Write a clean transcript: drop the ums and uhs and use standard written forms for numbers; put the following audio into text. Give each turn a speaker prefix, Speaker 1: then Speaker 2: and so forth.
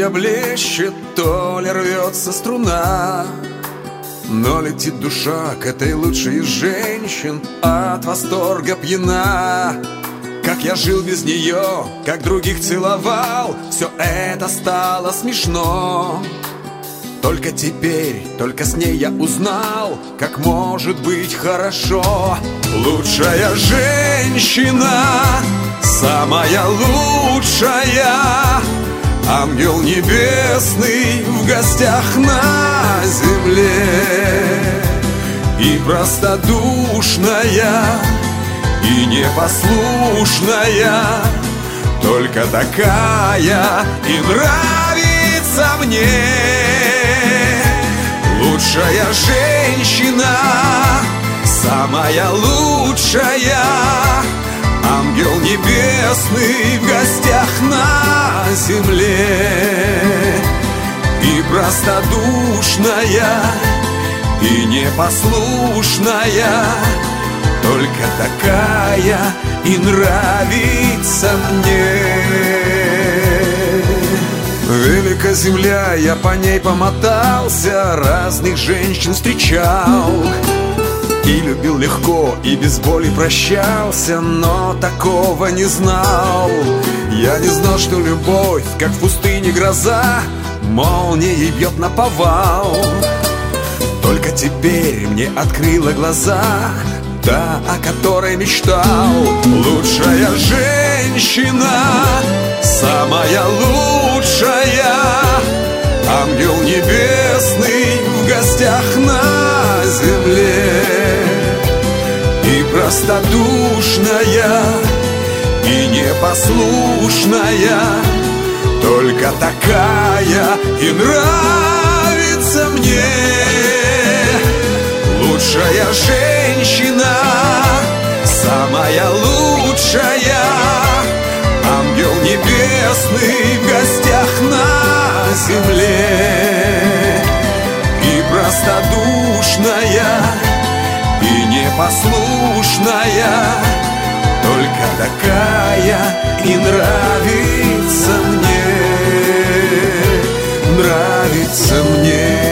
Speaker 1: ее блещет, то ли рвется струна. Но летит душа к этой лучшей из женщин, от восторга пьяна. Как я жил без нее, как других целовал, все это стало смешно. Только теперь, только с ней я узнал, как может быть хорошо. Лучшая женщина, самая лучшая, ангел небесный в гостях на земле. И простодушная, и непослушная, только такая и нравится мне. Лучшая женщина, самая лучшая, ангел небесный в гостях на земле. И простодушная, и непослушная, только такая и нравится мне. Велика земля, я по ней помотался, разных женщин встречал. И любил легко, и без боли прощался, но такого не знал. Я не знал, что любовь, как в пустыне гроза, молнией бьет наповал. Только теперь мне открыла глаза та, о которой мечтал. Лучшая женщина, самая лучшая, ангел небесный в гостях на земле. И простодушная, и непослушная, только такая и нравится мне. Лучшая женщина, самая лучшая, ангел небесный в гостях на земле. И простодушная, и непослушная, только такая и нравится мне. Нравится мне.